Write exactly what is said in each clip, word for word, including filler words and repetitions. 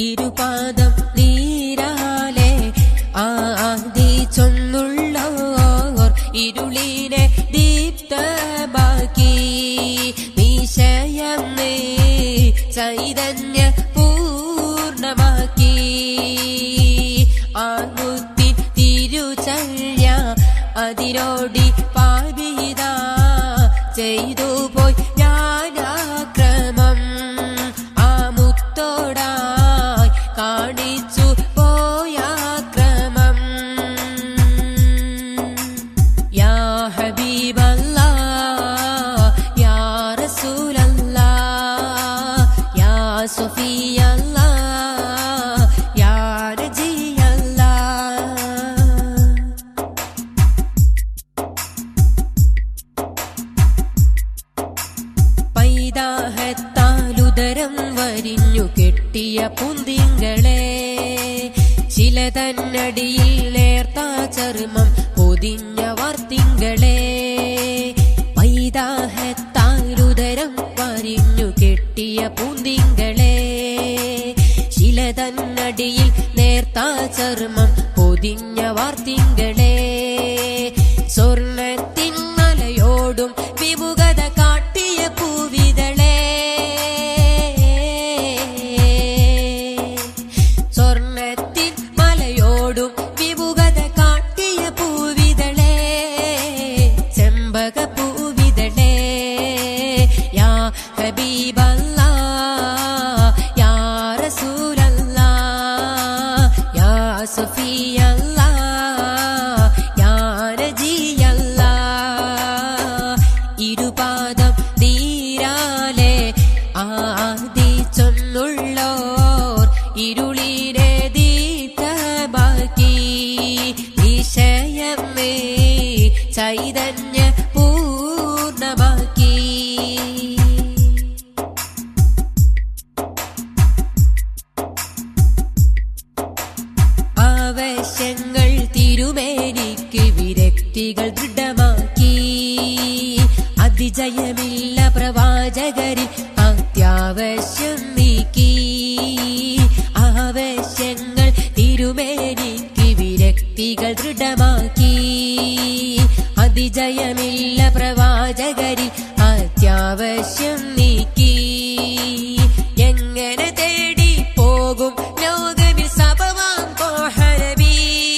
ഇരുപാദം നീരാലെ ആദി ചൊന്നുള്ളോർ ഇരുളിനെ ദീപ്തമാക്കി നിശയമേ ചൈതന്യ പൂർണ്ണമാക്കി ആമുത്തിൻ തിരുചര്യ അതിനോടി പാപിത ചെയ്തു പോയി ഞാനാക്രമം ആ മുത്തോടായി കാണിച്ചു പോയാക്രമം യാ ഹബീബല്ലാഹ് യാ റസൂലല്ലാഹ് യാ സഫിയല്ലാഹ് യാ നജിയല്ലാഹ് പൈതാഹത്താലുദരം വരിഞ്ഞു കെട്ടിയ പുന്തിങ്കളെ ശിലതന്നടിയിൽ നേർത്ത ചർമ്മം പൊതിഞ്ഞ വർത്തിങ്കളെ പൈതാഹത്താലുദരം വരിഞ്ഞു കെട്ടിയ പുന്തിങ്കളെ ശിലതന്നടിയിൽ നേർത്ത ചർമ്മം പൊതിഞ്ഞ വാർത്തിങ്കളെ സ്വർണത്തിൻ മലയോടും വിമുഖത കാട്ടിയ പൂവിതളെ സ്വർണത്തിൻ മലയോടും വിമുഖത കാട്ടിയ പൂവിതളെ ചെമ്പക പൂവിതളെ യാ ഹബീബല്ലാഹ് യാ റസൂലല്ലാഹ് യാ സഫിയല്ലാഹ് യാ നജിയല്ലാഹ് ഇരുപാദം നീരാലെ ആദി ചൊന്നുള്ളോർ ഇരുളിനെ ദീപ്തമാക്കി നിശയമേ ചൈതന്യ പൂർണ്ണമാക്കി ആവശ്യങ്ങൾ തിരുമേനിക്ക് വിരക്തികൾ ദൃഢമാക്കി അതിജയമില്ല പ്രവാചകരിൽ അത്യാവശ്യം നീക്കി ആവശ്യങ്ങൾ തിരുമേനിക്ക് വിരക്തികൾ ദൃഢമാക്കി അതിജയമില്ല പ്രവാചകരിൽ അത്യാവശ്യം നീക്കി എങ്ങനെ തേടി പോകും ലോകവിൽ സഭവാൻ കോഹനബി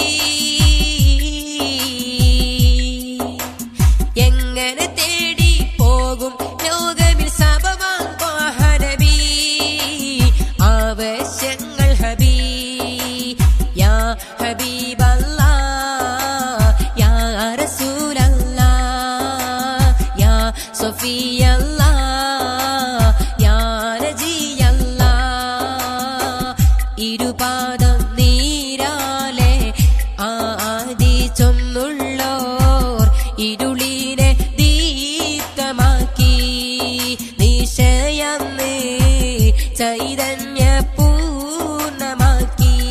എങ്ങനെ തേടി പോകും ലോകവിൽ സഭവാൻ കോഹനബി ആവശ്യങ്ങൾ ഹബീ യാ ഹബീബല്ലാഹ് യാ റസൂലല്ലാഹ് യാ സഫിയല്ലാഹ് യാ നജിയല്ലാഹ് ഇരുപാദം നീരാലെ ആദി ചൊന്നുള്ളോർ ഇരുളിനെ ദീപ്തമാക്കി നിശയമേ ചൈതന്യ പൂർണ്ണമാക്കി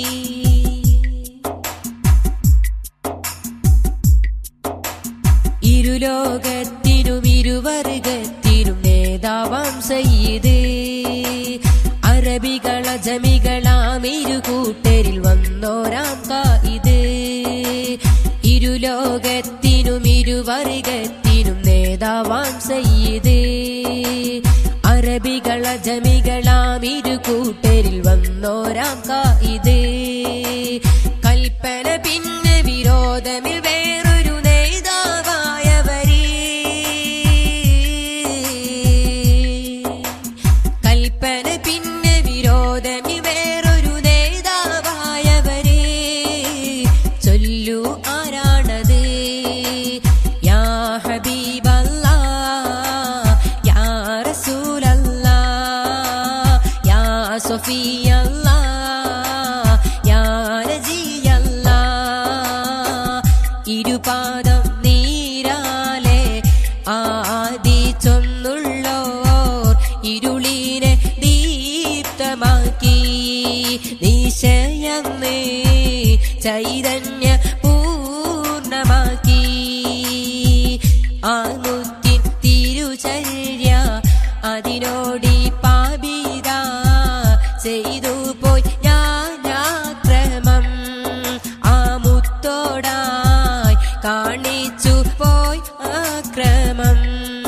ഇരുലോകത്തിനും ഇരുവർഗത്തിനും നേതാവാം സയ്യിദ് അറബികൾ അജമികളാം ഇരുകൂട്ടരിൽ വന്നോരാം കായിദ് ഇരുലോകത്തിനും ഇരുവർഗത്തിനും നേതാവാം സയ്യിദ് അറബികൾ അജമികളാം ഇരുകൂട്ടരിൽ വന്നോരാം കായിദ് കൽപ്പന പിന്നെ വിരോധമിൽ വേറൊരു നേതാവായവര് കൽപ്പന പിന്നെ വിരോധമിൽ വേറൊരു നേതാവായവര് ചൊല്ലു ആരാണത് യാ ഹബീബല്ലാഹ് യാ റസൂലല്ലാഹ് യാ സഫിയല്ലാഹ് യാ നജിയല്ലാഹ് ഇരുപാദം നീരാലെ ആദി ചൊന്നുള്ളോർ ഇരുളിനെ ദീപ്തമാക്കി നിശയമേ ചൈതന്യ പൂർണ്ണമാക്കി ആമുത്തിൻ തിരുചര്യ അതിനോടി പാപിത ചെയ്തു കാണിച്ചു പോയി ആക്രമം.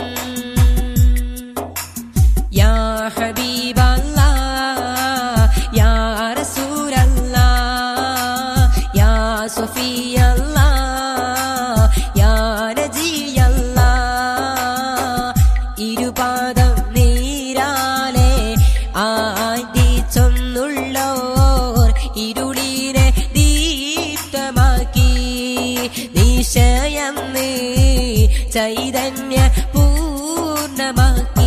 യാ ഹബീബല്ലാ യാ റസൂലല്ലാ യാ സഫിയല്ലാ യാ നജിയല്ലാ. ഇരുപാദം നീരാലെ ആറ്റി ചൊന്നുള്ളോർ ഇരുളിനെ ദീപ്തമാക്കി. നിശയം നീ ചൈതന്യ പൂർണ്ണമാക്കി.